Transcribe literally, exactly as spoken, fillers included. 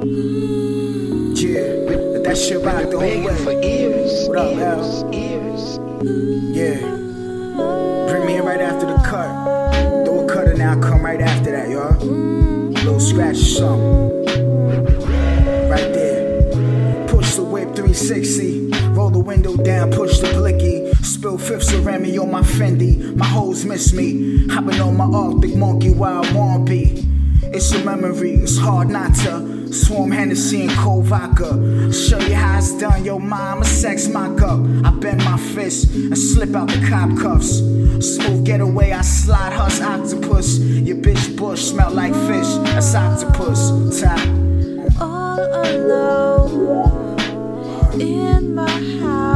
Yeah, let that shit rock the whole way. For ears, What up, ears, Al? ears. Yeah. Bring me in right after the cut. Do a cutter now, come right after that, y'all. Little scratch or something. Right there. Push the whip three sixty. Roll the window down, push the blicky. Spill fifths of Remy on my Fendi. My hoes miss me. I've been on my Arctic monkey while I won't be. It's a memory, it's hard not to. Swarm Hennessy and cold vodka. Show you how it's done, yo mom, a sex mock-up. I bend my fist and slip out the cop cuffs. Smooth getaway, I slide huss octopus. Your bitch bush smell like fish, that's octopus. Top. All alone in my house.